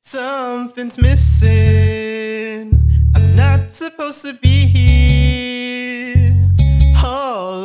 Something's missing. I'm not supposed to be here all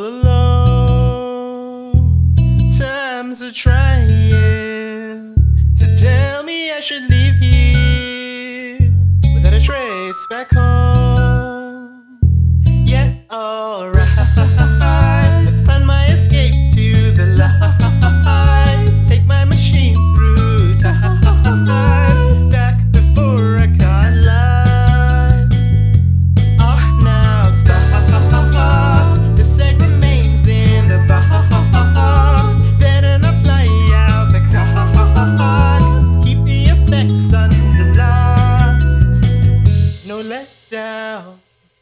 alone. Times are trying to tell me I should leave here without a trace back home. Yeah, alright. Let's plan my escape to the light. Take my machine through time. Back before I caught life. Oh, now stop. This egg remains in the box. Better not fly out the cock. Keep the effects under lock. No letdown.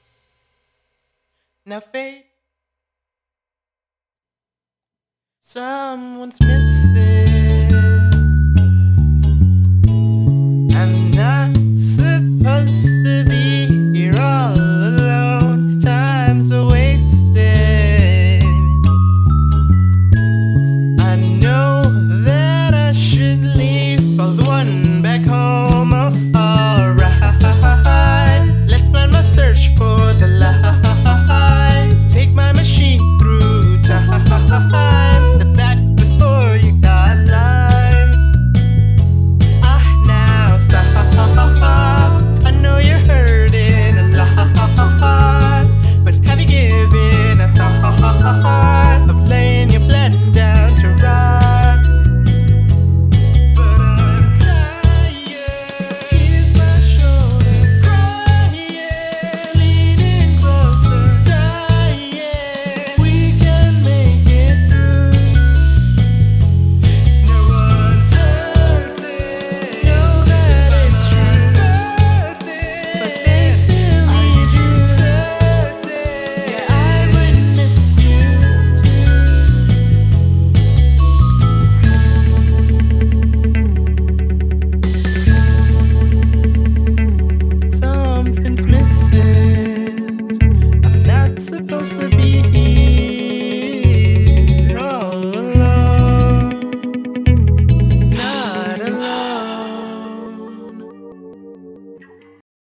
Now fade. Someone's missing.